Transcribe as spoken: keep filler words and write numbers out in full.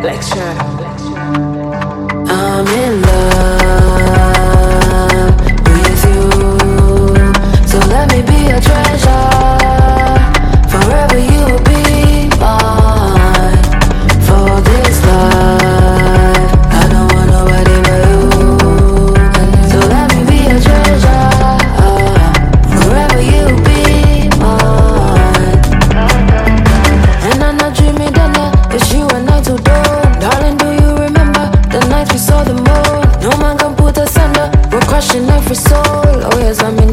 Lecture. I'm in love with you, so let me be a treasure. Forever you will be mine. For this life, I don't want nobody but you. So let me be a treasure. Forever you will be mine. And I'm not dreaming that night, it's you and I to do. Darling, do you remember the night we saw the moon? No man can put us under. We're crushing every soul. Oh yes, I'm